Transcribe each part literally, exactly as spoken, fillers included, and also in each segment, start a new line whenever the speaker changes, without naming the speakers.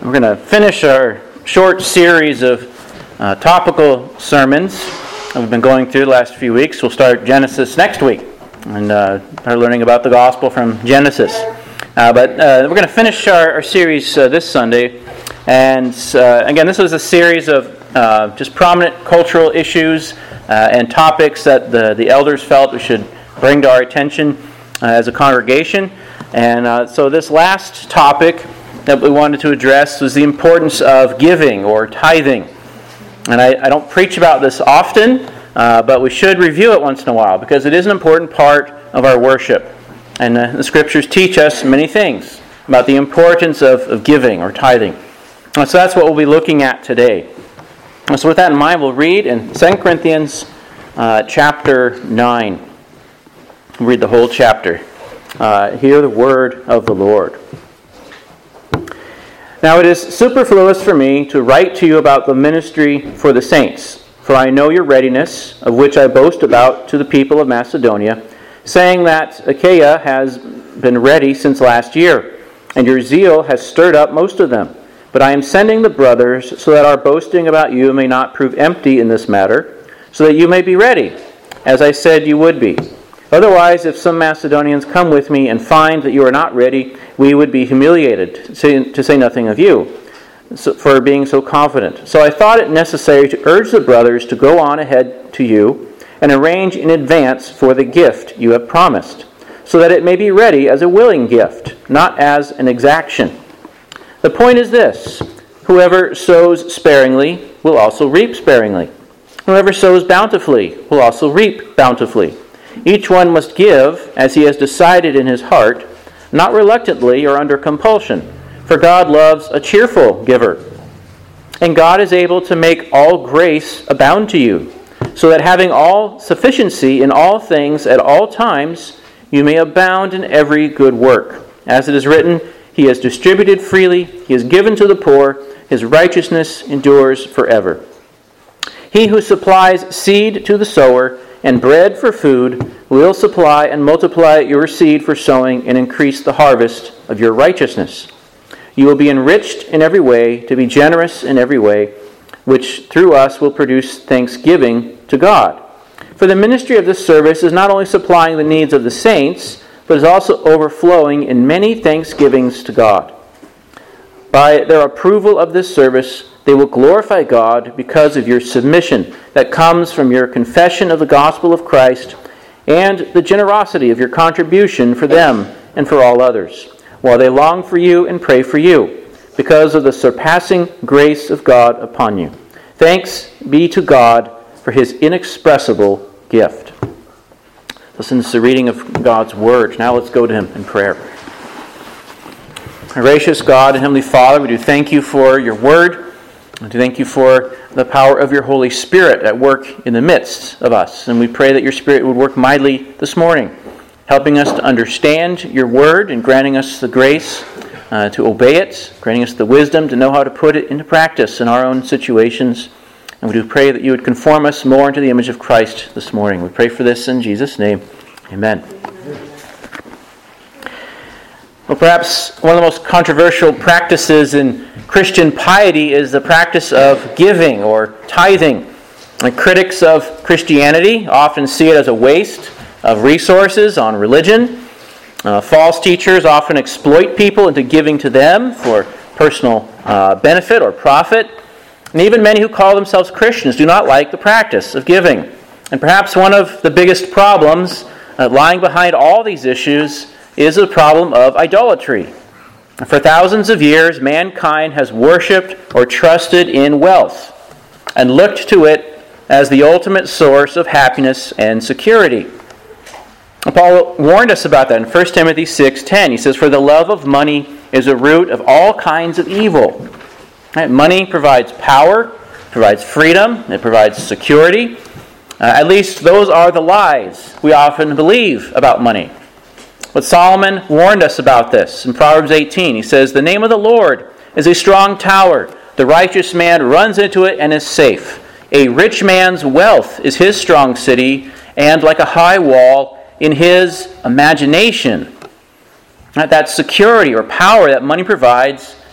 We're going to finish our short series of uh, topical sermons that we've been going through the last few weeks. We'll start Genesis next week and uh, start learning about the gospel from Genesis. Uh, but uh, we're going to finish our, our series uh, this Sunday. And uh, again, this was a series of uh, just prominent cultural issues uh, and topics that the, the elders felt we should bring to our attention uh, as a congregation. And uh, so this last topic that we wanted to address was the importance of giving or tithing. And I, I don't preach about this often, uh, but we should review it once in a while because it is an important part of our worship. And uh, the Scriptures teach us many things about the importance of, of giving or tithing. And so that's what we'll be looking at today. And so with that in mind, we'll read in Second Corinthians uh, chapter nine. We'll read the whole chapter. Uh, hear the word of the Lord. Now it is superfluous for me to write to you about the ministry for the saints, for I know your readiness, of which I boast about to the people of Macedonia, saying that Achaia has been ready since last year, and your zeal has stirred up most of them. But I am sending the brothers so that our boasting about you may not prove empty in this matter, so that you may be ready, as I said you would be. Otherwise, if some Macedonians come with me and find that you are not ready, we would be humiliated, to say, to say nothing of you, for being so confident. So I thought it necessary to urge the brothers to go on ahead to you and arrange in advance for the gift you have promised, so that it may be ready as a willing gift, not as an exaction. The point is this: whoever sows sparingly will also reap sparingly. Whoever sows bountifully will also reap bountifully. Each one must give as he has decided in his heart, not reluctantly or under compulsion, for God loves a cheerful giver. And God is able to make all grace abound to you, so that having all sufficiency in all things at all times, you may abound in every good work. As it is written, He has distributed freely, He has given to the poor, His righteousness endures forever. He who supplies seed to the sower and bread for food will supply and multiply your seed for sowing and increase the harvest of your righteousness. You will be enriched in every way, to be generous in every way, which through us will produce thanksgiving to God. For the ministry of this service is not only supplying the needs of the saints, but is also overflowing in many thanksgivings to God. By their approval of this service, they will glorify God because of your submission that comes from your confession of the gospel of Christ and the generosity of your contribution for them and for all others, while they long for you and pray for you, because of the surpassing grace of God upon you. Thanks be to God for His inexpressible gift. Listen to the reading of God's Word. Now let's go to Him in prayer. Our gracious God and Heavenly Father, we do thank you for your Word. And to thank you for the power of your Holy Spirit at work in the midst of us. And we pray that your Spirit would work mightily this morning, helping us to understand your Word and granting us the grace uh, to obey it, granting us the wisdom to know how to put it into practice in our own situations. And we do pray that you would conform us more into the image of Christ this morning. We pray for this in Jesus' name. Amen. Well, perhaps one of the most controversial practices in Christian piety is the practice of giving or tithing. And critics of Christianity often see it as a waste of resources on religion. Uh, false teachers often exploit people into giving to them for personal uh, benefit or profit. And even many who call themselves Christians do not like the practice of giving. And perhaps one of the biggest problems uh, lying behind all these issues is the problem of idolatry. For thousands of years, mankind has worshipped or trusted in wealth and looked to it as the ultimate source of happiness and security. And Paul warned us about that in First Timothy six ten. He says, "For the love of money is a root of all kinds of evil." Right? Money provides power, provides freedom, it provides security. Uh, at least those are the lies we often believe about money. But Solomon warned us about this in Proverbs eighteen. He says, "The name of the Lord is a strong tower. The righteous man runs into it and is safe. A rich man's wealth is his strong city, and like a high wall in his imagination." That security or power that money provides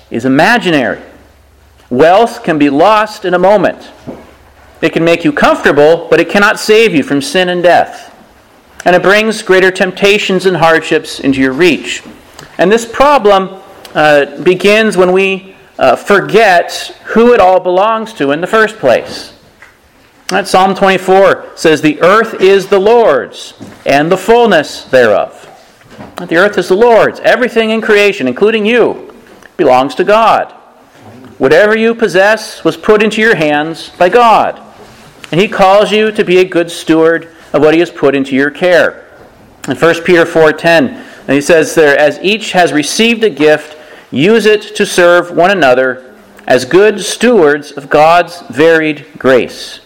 is imaginary. Wealth can be lost in a moment. It can make you comfortable, but it cannot save you from sin and death. And it brings greater temptations and hardships into your reach. And this problem uh, begins when we uh, forget who it all belongs to in the first place. Right? Psalm twenty-four says, "The earth is the Lord's, and the fullness thereof." The earth is the Lord's. Everything in creation, including you, belongs to God. Whatever you possess was put into your hands by God. And He calls you to be a good steward of what He has put into your care. In First Peter four ten, and he says there, "As each has received a gift, use it to serve one another as good stewards of God's varied grace."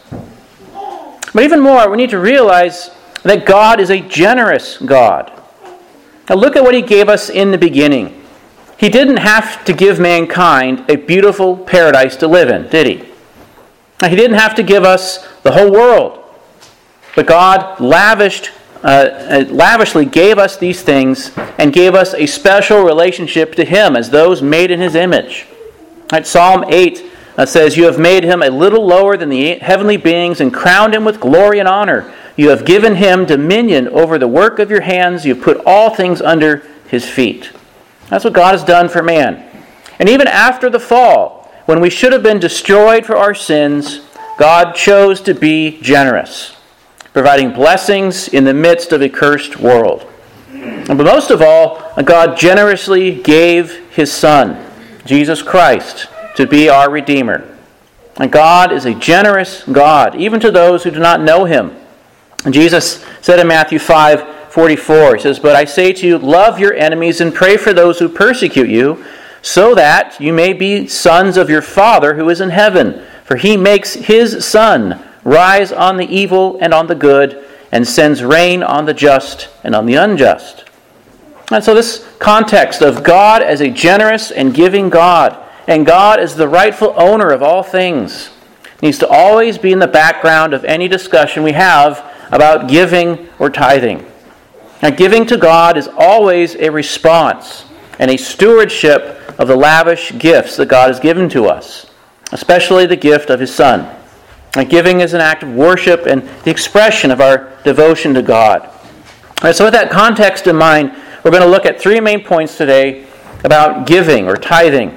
But even more, we need to realize that God is a generous God. Now look at what He gave us in the beginning. He didn't have to give mankind a beautiful paradise to live in, did He? Now, He didn't have to give us the whole world. But God lavished, uh, lavishly gave us these things and gave us a special relationship to Him as those made in His image. Right, Psalm eight uh, says, "You have made Him a little lower than the heavenly beings and crowned Him with glory and honor. You have given Him dominion over the work of your hands. You have put all things under His feet." That's what God has done for man. And even after the fall, when we should have been destroyed for our sins, God chose to be generous, providing blessings in the midst of a cursed world. But most of all, God generously gave His Son, Jesus Christ, to be our Redeemer. And God is a generous God, even to those who do not know Him. And Jesus said in Matthew five forty-four, He says, "But I say to you, love your enemies and pray for those who persecute you, so that you may be sons of your Father who is in heaven. For He makes His sun rise on the evil and on the good, and sends rain on the just and on the unjust." And so this context of God as a generous and giving God, and God as the rightful owner of all things, needs to always be in the background of any discussion we have about giving or tithing. Now, giving to God is always a response and a stewardship of the lavish gifts that God has given to us, especially the gift of His Son. And giving is an act of worship and the expression of our devotion to God. And so with that context in mind, we're going to look at three main points today about giving or tithing.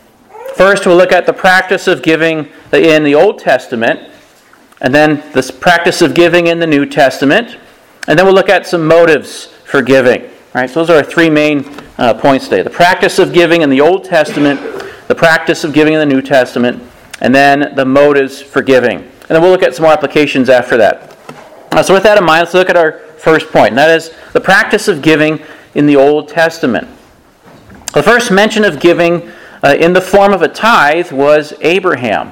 First, we'll look at the practice of giving in the Old Testament, and then the practice of giving in the New Testament, and then we'll look at some motives for giving. All right, so those are our three main uh, points today. The practice of giving in the Old Testament, the practice of giving in the New Testament, and then the motives for giving. And then we'll look at some more applications after that. Uh, so with that in mind, let's look at our first point, and that is the practice of giving in the Old Testament. The first mention of giving uh, in the form of a tithe was Abraham.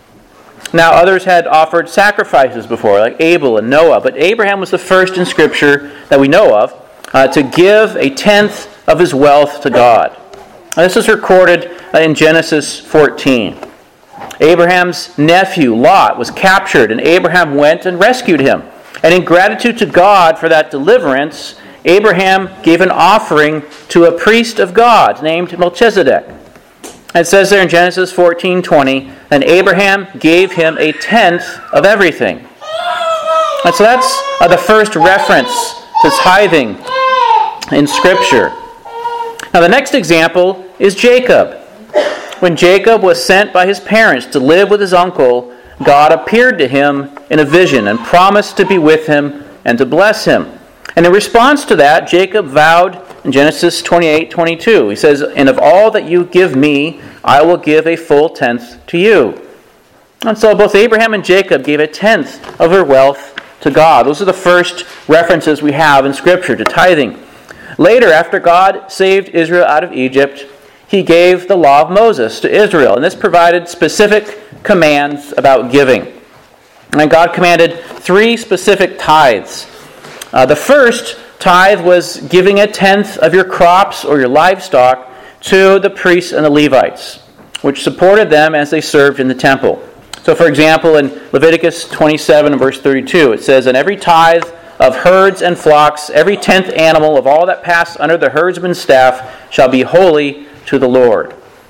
Now, others had offered sacrifices before, like Abel and Noah, but Abraham was the first in Scripture that we know of uh, to give a tenth of his wealth to God. Now, this is recorded uh, in Genesis fourteen. Abraham's nephew, Lot, was captured, and Abraham went and rescued him. And in gratitude to God for that deliverance, Abraham gave an offering to a priest of God named Melchizedek. It says there in Genesis fourteen twenty, and Abraham gave him a tenth of everything. And so that's uh, the first reference to tithing in Scripture. Now the next example is Jacob. When Jacob was sent by his parents to live with his uncle, God appeared to him in a vision and promised to be with him and to bless him. And in response to that, Jacob vowed in Genesis twenty-eight twenty-two, he says, "And of all that you give me, I will give a full tenth to you." And so both Abraham and Jacob gave a tenth of their wealth to God. Those are the first references we have in Scripture to tithing. Later, after God saved Israel out of Egypt, He gave the law of Moses to Israel, and this provided specific commands about giving. And God commanded three specific tithes. Uh, the first tithe was giving a tenth of your crops or your livestock to the priests and the Levites, which supported them as they served in the temple. So for example, in Leviticus twenty-seven, verse thirty-two, it says, "And every tithe of herds and flocks, every tenth animal of all that passed under the herdsman's staff shall be holy to the Lord."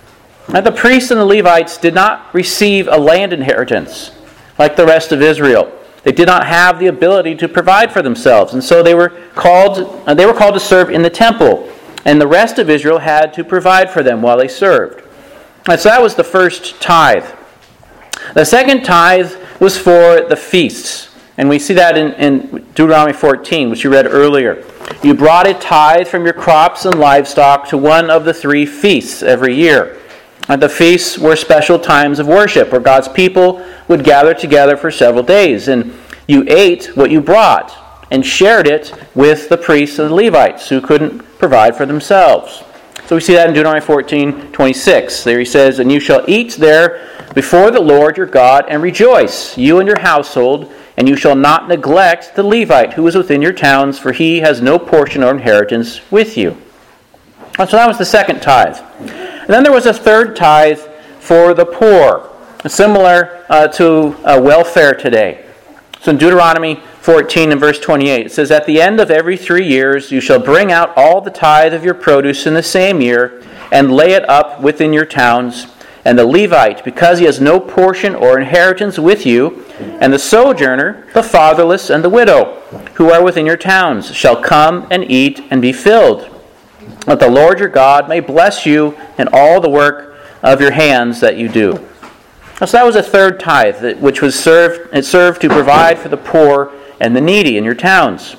Now, the priests and the Levites did not receive a land inheritance like the rest of Israel. They did not have the ability to provide for themselves, and so they were called. Uh, they were called to serve in the temple, and the rest of Israel had to provide for them while they served. And so that was the first tithe. The second tithe was for the feasts. And we see that in, in Deuteronomy fourteen, which you read earlier. You brought a tithe from your crops and livestock to one of the three feasts every year. And the feasts were special times of worship where God's people would gather together for several days. And you ate what you brought and shared it with the priests and the Levites who couldn't provide for themselves. So we see that in Deuteronomy fourteen twenty-six. There he says, "And you shall eat there before the Lord your God and rejoice, you and your household, and you shall not neglect the Levite who is within your towns, for he has no portion or inheritance with you." And so that was the second tithe. And then there was a third tithe for the poor, similar uh, to uh, welfare today. So in Deuteronomy fourteen and verse twenty-eight, it says, "At the end of every three years you shall bring out all the tithe of your produce in the same year, and lay it up within your towns. And the Levite, because he has no portion or inheritance with you, and the sojourner, the fatherless, and the widow, who are within your towns, shall come and eat and be filled. That the Lord your God may bless you in all the work of your hands that you do." So that was a third tithe, which was served. It served to provide for the poor and the needy in your towns.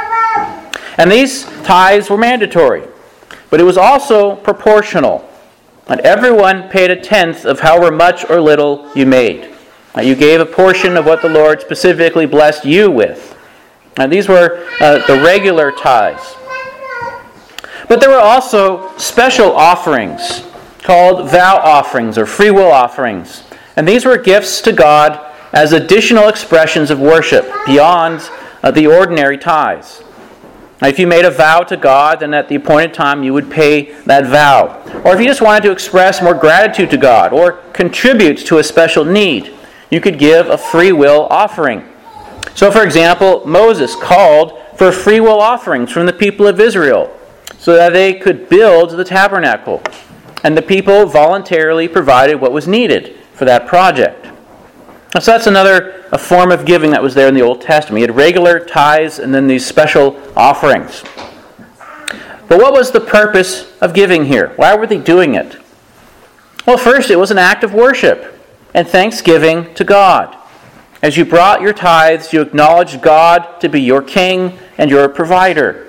And these tithes were mandatory, but it was also proportional. And everyone paid a tenth of however much or little you made. Now, you gave a portion of what the Lord specifically blessed you with. Now, these were uh, the regular tithes. But there were also special offerings called vow offerings or free will offerings. And these were gifts to God as additional expressions of worship beyond uh, the ordinary tithes. Now, if you made a vow to God, then at the appointed time you would pay that vow. Or if you just wanted to express more gratitude to God or contribute to a special need, you could give a free will offering. So, for example, Moses called for free will offerings from the people of Israel so that they could build the tabernacle. And the people voluntarily provided what was needed for that project. So that's another a form of giving that was there in the Old Testament. You had regular tithes and then these special offerings. But what was the purpose of giving here? Why were they doing it? Well, first, it was an act of worship and thanksgiving to God. As you brought your tithes, you acknowledged God to be your king and your provider.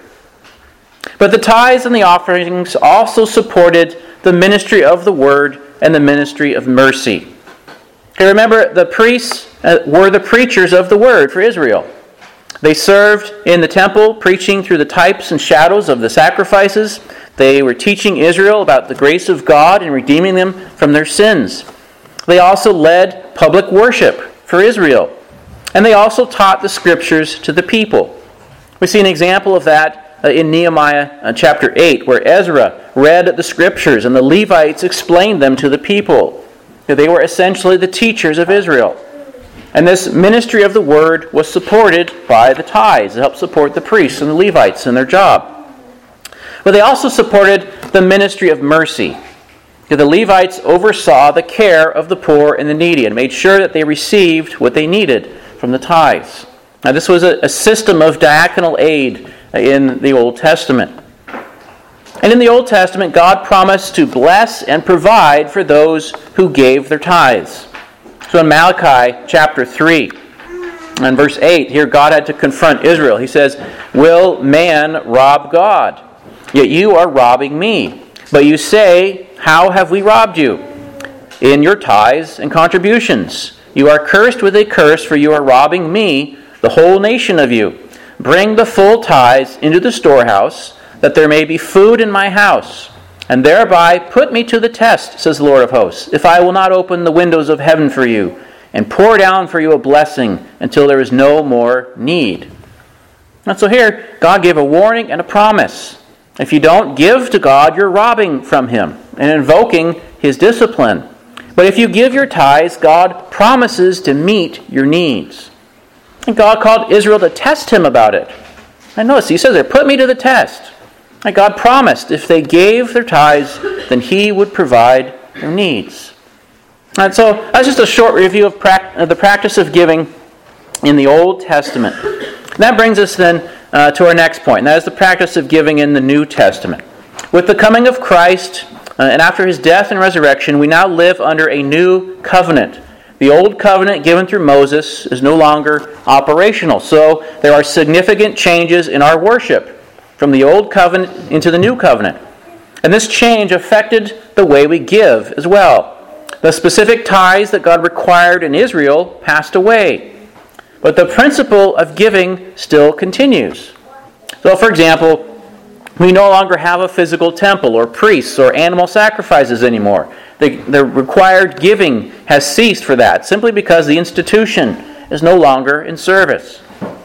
But the tithes and the offerings also supported the ministry of the word and the ministry of mercy. Okay, remember, the priests uh, were the preachers of the word for Israel. They served in the temple, preaching through the types and shadows of the sacrifices. They were teaching Israel about the grace of God and redeeming them from their sins. They also led public worship for Israel. And they also taught the scriptures to the people. We see an example of that uh, in Nehemiah uh, chapter eight, where Ezra read the scriptures and the Levites explained them to the people. They were essentially the teachers of Israel. And this ministry of the word was supported by the tithes. It helped support the priests and the Levites in their job. But they also supported the ministry of mercy. The Levites oversaw the care of the poor and the needy and made sure that they received what they needed from the tithes. Now, this was a, a system of diaconal aid in the Old Testament. And in the Old Testament, God promised to bless and provide for those who gave their tithes. So in Malachi chapter three and verse eight, here God had to confront Israel. He says, "Will man rob God? Yet you are robbing me. But you say, how have we robbed you? In your tithes and contributions. You are cursed with a curse, for you are robbing me, the whole nation of you. Bring the full tithes into the storehouse, that there may be food in my house, and thereby put me to the test, says the Lord of hosts, if I will not open the windows of heaven for you, and pour down for you a blessing until there is no more need." And so here, God gave a warning and a promise. If you don't give to God, you're robbing from Him and invoking His discipline. But if you give your tithes, God promises to meet your needs. And God called Israel to test Him about it. And notice, He says there, put me to the test. And God promised if they gave their tithes, then He would provide their needs. And so that's just a short review of, pra- of the practice of giving in the Old Testament. And that brings us then uh, to our next point, and that is the practice of giving in the New Testament. With the coming of Christ, uh, and after his death and resurrection, we now live under a new covenant. The old covenant given through Moses is no longer operational. So there are significant changes in our worship from the old covenant into the new covenant. And this change affected the way we give as well. The specific tithes that God required in Israel passed away. But the principle of giving still continues. So, for example, we no longer have a physical temple or priests or animal sacrifices anymore. The, the required giving has ceased for that, simply because the institution is no longer in service.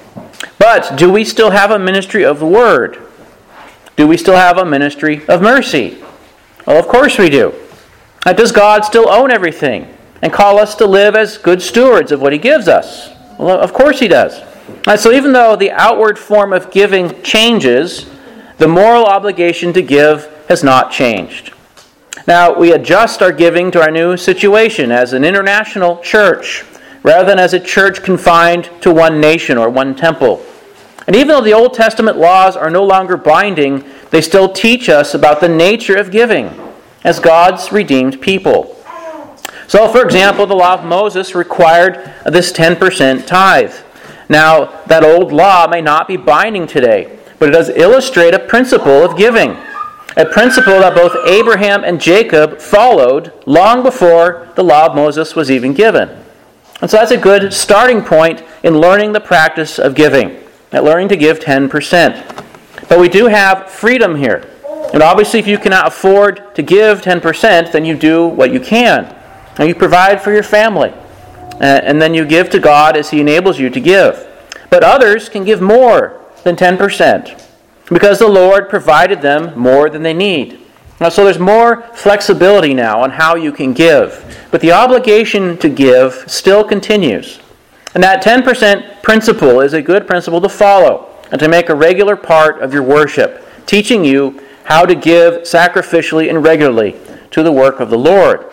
But do we still have a ministry of the Word? Do we still have a ministry of mercy? Well, of course we do. Does God still own everything and call us to live as good stewards of what He gives us? Well, of course He does. And so even though the outward form of giving changes, the moral obligation to give has not changed. Now, we adjust our giving to our new situation as an international church, rather than as a church confined to one nation or one temple. And even though the Old Testament laws are no longer binding, they still teach us about the nature of giving as God's redeemed people. So, for example, the law of Moses required this ten percent tithe. Now, that old law may not be binding today, but it does illustrate a principle of giving, a principle that both Abraham and Jacob followed long before the law of Moses was even given. And so that's a good starting point in learning the practice of giving, at learning to give ten percent. But we do have freedom here. And obviously, if you cannot afford to give ten percent, then you do what you can. And you provide for your family. And then you give to God as He enables you to give. But others can give more than ten percent because the Lord provided them more than they need. Now, so there's more flexibility now on how you can give. But the obligation to give still continues. And that ten percent principle is a good principle to follow and to make a regular part of your worship, teaching you how to give sacrificially and regularly to the work of the Lord.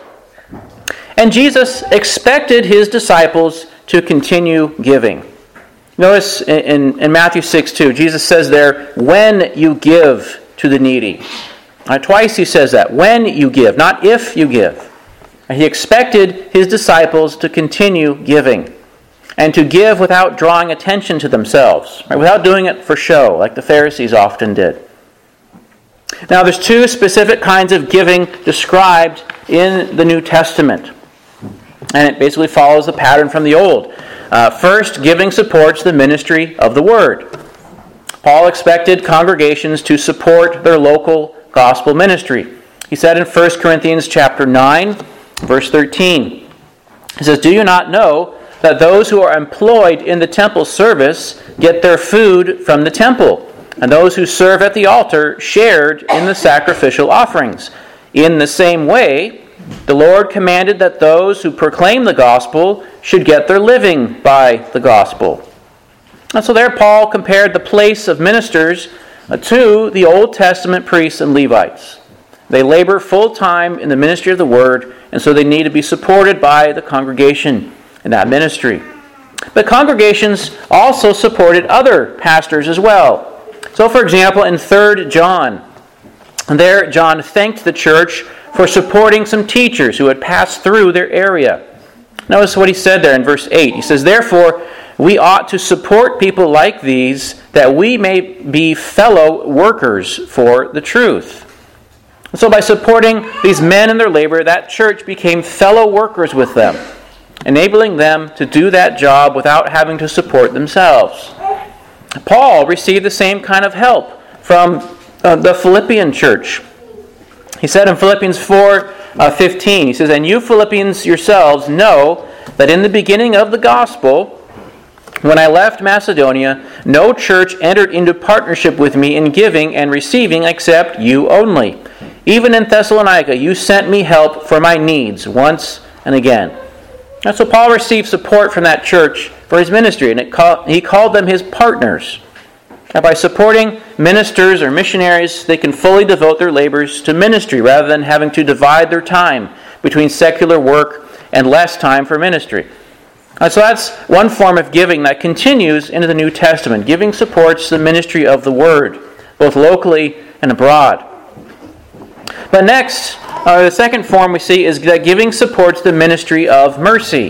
And Jesus expected His disciples to continue giving. Notice in, in Matthew six two, Jesus says there, when you give to the needy. Now, twice He says that, when you give, not if you give. And He expected His disciples to continue giving and to give without drawing attention to themselves, right? Without doing it for show, like the Pharisees often did. Now, there's two specific kinds of giving described in the New Testament. And it basically follows the pattern from the Old. Uh, first, giving supports the ministry of the Word. Paul expected congregations to support their local gospel ministry. He said in First Corinthians chapter nine, verse thirteen, he says, "Do you not know that those who are employed in the temple service get their food from the temple, and those who serve at the altar shared in the sacrificial offerings? In the same way, the Lord commanded that those who proclaim the gospel should get their living by the gospel." And so there Paul compared the place of ministers to the Old Testament priests and Levites. They labor full-time in the ministry of the Word, and so they need to be supported by the congregation in that ministry. But congregations also supported other pastors as well. So, for example, in Third John, there John thanked the church for supporting some teachers who had passed through their area. Notice what he said there in verse eight. He says, "Therefore, we ought to support people like these, that we may be fellow workers for the truth." And so by supporting these men in their labor, that church became fellow workers with them, enabling them to do that job without having to support themselves. Paul received the same kind of help from uh, the Philippian church. He said in Philippians four fifteen, he says, "And you Philippians yourselves know that in the beginning of the gospel, when I left Macedonia, no church entered into partnership with me in giving and receiving except you only. Even in Thessalonica, you sent me help for my needs once and again." And so Paul received support from that church for his ministry, and it call, he called them his partners. And by supporting ministers or missionaries, they can fully devote their labors to ministry rather than having to divide their time between secular work and less time for ministry. Uh, so that's one form of giving that continues into the New Testament. Giving supports the ministry of the Word, both locally and abroad. But next, uh, the second form we see is that giving supports the ministry of mercy.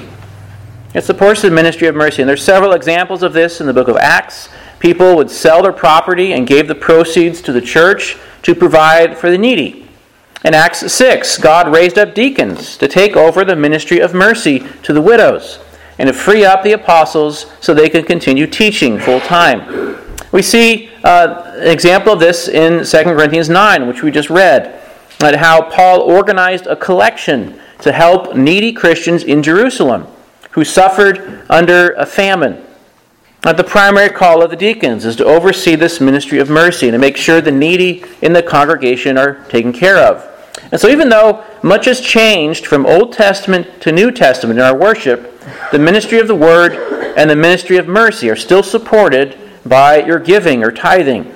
It supports the ministry of mercy. And there's several examples of this in the book of Acts. People would sell their property and gave the proceeds to the church to provide for the needy. In Acts six, God raised up deacons to take over the ministry of mercy to the widows and to free up the apostles so they could continue teaching full time. We see uh, an example of this in Second Corinthians nine, which we just read, and how Paul organized a collection to help needy Christians in Jerusalem who suffered under a famine. But the primary call of the deacons is to oversee this ministry of mercy and to make sure the needy in the congregation are taken care of. And so even though much has changed from Old Testament to New Testament in our worship, the ministry of the Word and the ministry of mercy are still supported by your giving or tithing.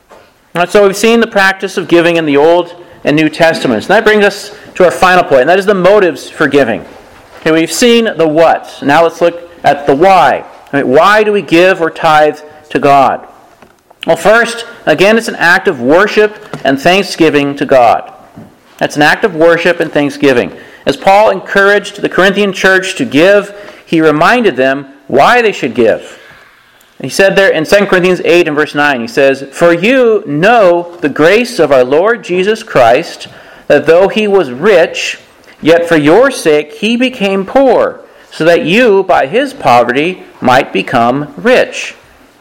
And so we've seen the practice of giving in the Old and New Testaments. And that brings us to our final point, and that is the motives for giving. Okay, we've seen the what. Now let's look at the why. I mean, why do we give or tithe to God? Well, first, again, it's an act of worship and thanksgiving to God. That's an act of worship and thanksgiving. As Paul encouraged the Corinthian church to give, he reminded them why they should give. He said there in Second Corinthians eight and verse nine, he says, "For you know the grace of our Lord Jesus Christ, that though he was rich, yet for your sake he became poor, so that you by his poverty might become rich."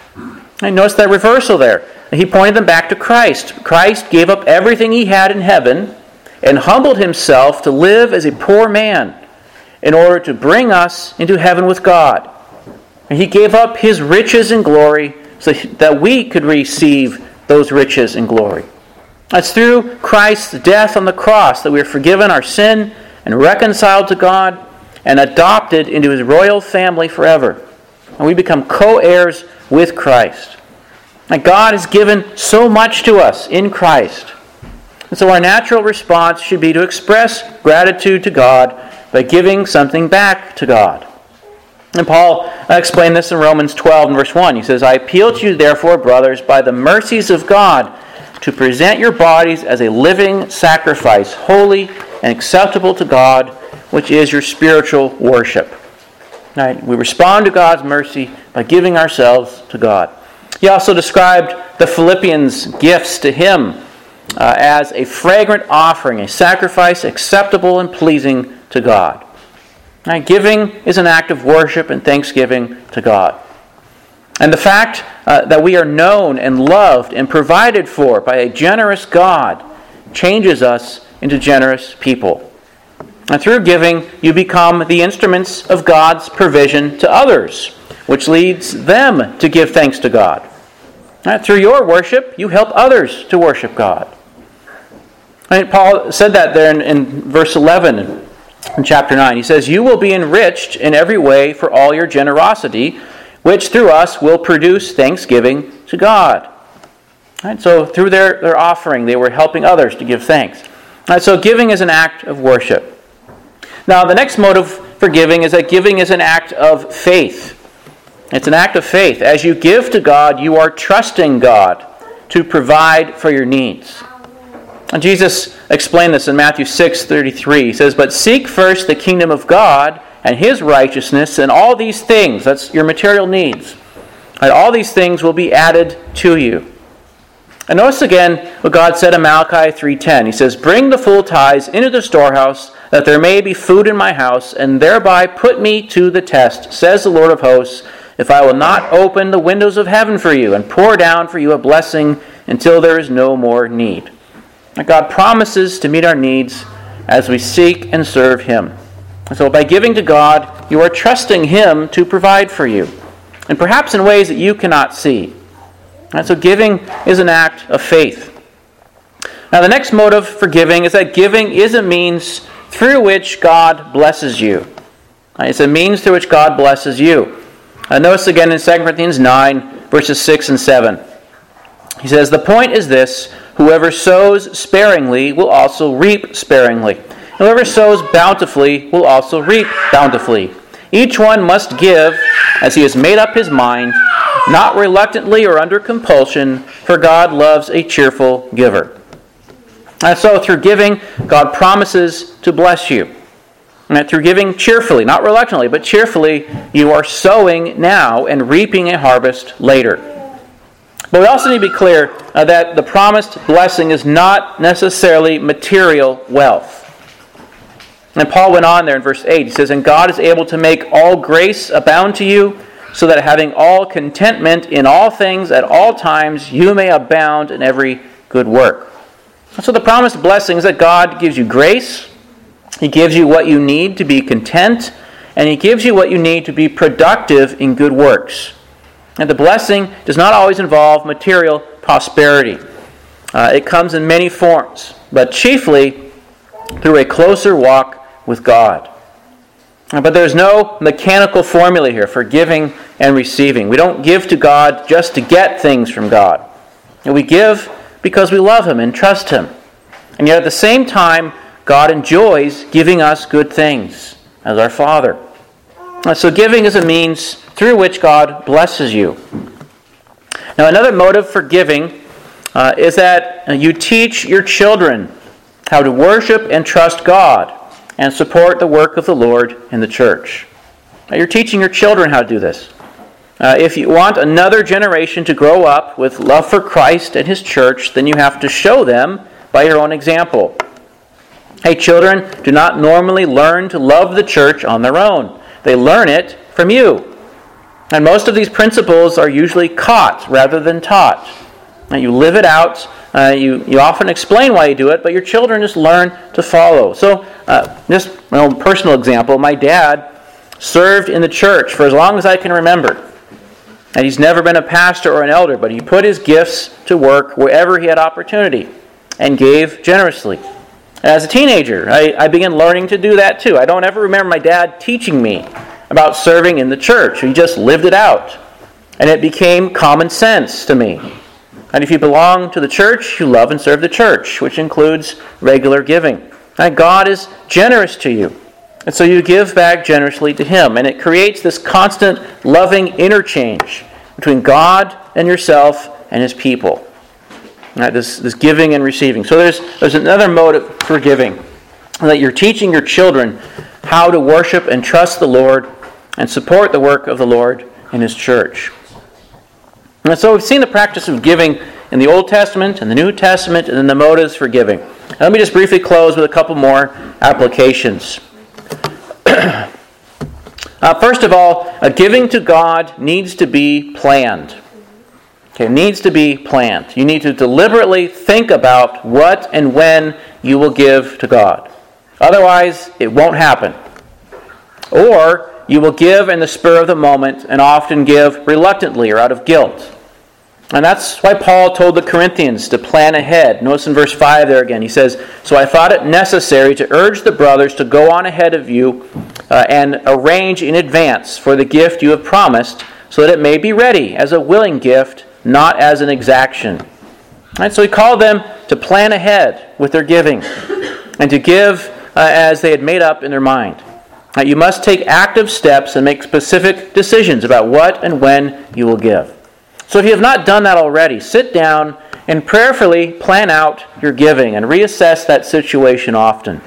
And notice that reversal there. He pointed them back to Christ. Christ gave up everything he had in heaven and humbled himself to live as a poor man in order to bring us into heaven with God. And he gave up his riches and glory so that we could receive those riches and glory. It's through Christ's death on the cross that we are forgiven our sin and reconciled to God and adopted into his royal family forever. And we become co-heirs with Christ. And God has given so much to us in Christ. And so our natural response should be to express gratitude to God by giving something back to God. And Paul explained this in Romans twelve and verse one. He says, "I appeal to you therefore, brothers, by the mercies of God, to present your bodies as a living sacrifice, holy and acceptable to God, which is your spiritual worship." Right? We respond to God's mercy by giving ourselves to God. He also described the Philippians' gifts to him uh, as a fragrant offering, a sacrifice acceptable and pleasing to God. Right? Giving is an act of worship and thanksgiving to God. And the fact uh, that we are known and loved and provided for by a generous God changes us into generous people. And through giving, you become the instruments of God's provision to others, which leads them to give thanks to God. Right? Through your worship, you help others to worship God. Right? Paul said that there in, in verse eleven in chapter nine. He says, "You will be enriched in every way for all your generosity, which through us will produce thanksgiving to God." Right? So through their, their offering, they were helping others to give thanks. Right? So giving is an act of worship. Now, the next motive for giving is that giving is an act of faith. It's an act of faith. As you give to God, you are trusting God to provide for your needs. And Jesus explained this in Matthew six thirty-three. He says, "But seek first the kingdom of God and his righteousness, and all these things," that's your material needs, "and all these things will be added to you." And notice again what God said in Malachi three ten. He says, "Bring the full tithes into the storehouse, that there may be food in my house, and thereby put me to the test, says the Lord of hosts, if I will not open the windows of heaven for you and pour down for you a blessing until there is no more need." And God promises to meet our needs as we seek and serve him. And so by giving to God, you are trusting him to provide for you, and perhaps in ways that you cannot see. And so giving is an act of faith. Now the next motive for giving is that giving is a means through which God blesses you. It's a means through which God blesses you. Uh, notice again in Second Corinthians nine, verses six and seven. He says, "The point is this, whoever sows sparingly will also reap sparingly, Whoever sows bountifully will also reap bountifully. Each one must give as he has made up his mind, not reluctantly or under compulsion, for God loves a cheerful giver. And so through giving, God promises to bless you. And through giving cheerfully, not reluctantly, but cheerfully, you are sowing now and reaping a harvest later. But we also need to be clear uh, that the promised blessing is not necessarily material wealth. And Paul went on there in verse eight. He says, "And God is able to make all grace abound to you, so that having all contentment in all things at all times, you may abound in every good work." And so the promised blessing is that God gives you grace, He gives you what you need to be content, and He gives you what you need to be productive in good works. And the blessing does not always involve material prosperity. Uh, it comes in many forms, but chiefly through a closer walk with God. But there's no mechanical formula here for giving and receiving. We don't give to God just to get things from God. And we give because we love Him and trust Him. And yet at the same time, God enjoys giving us good things as our Father. So giving is a means through which God blesses you. Now another motive for giving uh, is that you teach your children how to worship and trust God and support the work of the Lord in the church. Now, you're teaching your children how to do this. Uh, if you want another generation to grow up with love for Christ and His church, then you have to show them by your own example. Hey, children do not normally learn to love the church on their own. They learn it from you. And most of these principles are usually caught rather than taught. And you live it out. Uh, you, you often explain why you do it, but your children just learn to follow. So, uh, just my own personal example, my dad served in the church for as long as I can remember. And he's never been a pastor or an elder, but he put his gifts to work wherever he had opportunity and gave generously. As a teenager, I, I began learning to do that too. I don't ever remember my dad teaching me about serving in the church. He just lived it out. And it became common sense to me. And if you belong to the church, you love and serve the church, which includes regular giving. And God is generous to you. And so you give back generously to Him. And it creates this constant loving interchange between God and yourself and His people. Right, this, this giving and receiving. So there's, there's another motive for giving. That you're teaching your children how to worship and trust the Lord and support the work of the Lord in His church. And so we've seen the practice of giving in the Old Testament and the New Testament and then the motives for giving. Now, let me just briefly close with a couple more applications. uh, first of all, uh, giving to God needs to be planned. Okay, it needs to be planned. You need to deliberately think about what and when you will give to God. Otherwise, it won't happen. Or you will give in the spur of the moment and often give reluctantly or out of guilt. And that's why Paul told the Corinthians to plan ahead. Notice in verse five there again, he says, "So I thought it necessary to urge the brothers to go on ahead of you uh, and arrange in advance for the gift you have promised, so that it may be ready as a willing gift, not as an exaction." And so he called them to plan ahead with their giving and to give uh, as they had made up in their mind. Now, you must take active steps and make specific decisions about what and when you will give. So if you have not done that already, sit down and prayerfully plan out your giving and reassess that situation often.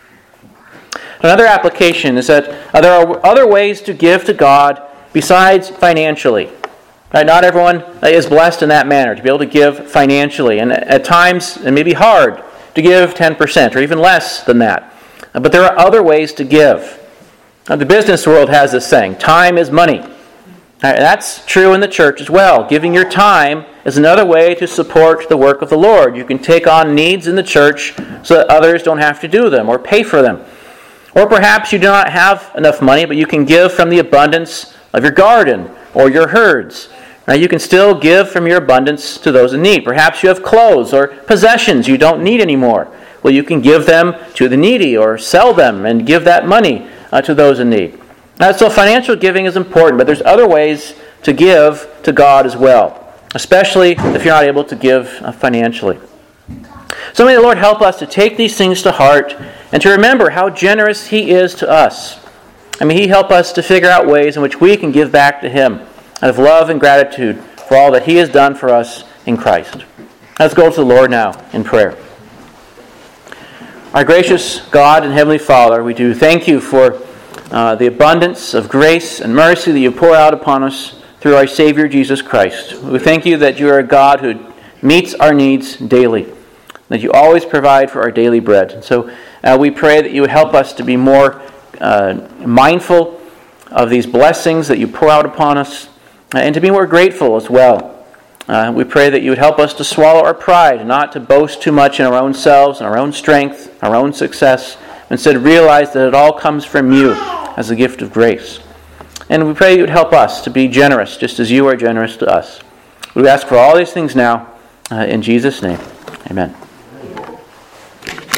Another application is that there are other ways to give to God besides financially. Right? Not everyone is blessed in that manner, to be able to give financially. And at times, it may be hard to give ten percent or even less than that. But there are other ways to give. Now, the business world has this saying, time is money. Right? That's true in the church as well. Giving your time is another way to support the work of the Lord. You can take on needs in the church so that others don't have to do them or pay for them. Or perhaps you do not have enough money, but you can give from the abundance of your garden or your herds. Now, you can still give from your abundance to those in need. Perhaps you have clothes or possessions you don't need anymore. Well, you can give them to the needy or sell them and give that money uh, to those in need. Now, so financial giving is important, but there's other ways to give to God as well, especially if you're not able to give uh, financially. So may the Lord help us to take these things to heart and to remember how generous He is to us. And may He help us to figure out ways in which we can give back to Him out of love and gratitude for all that He has done for us in Christ. Let's go to the Lord now in prayer. Our gracious God and Heavenly Father, we do thank You for uh, the abundance of grace and mercy that You pour out upon us through our Savior Jesus Christ. We thank You that You are a God who meets our needs daily, that You always provide for our daily bread. And so uh, we pray that You would help us to be more uh, mindful of these blessings that You pour out upon us, uh, and to be more grateful as well. Uh, we pray that You would help us to swallow our pride, not to boast too much in our own selves, in our own strength, our own success. Instead, realize that it all comes from You as a gift of grace. And we pray You would help us to be generous, just as You are generous to us. We ask for all these things now, uh, in Jesus' name. Amen.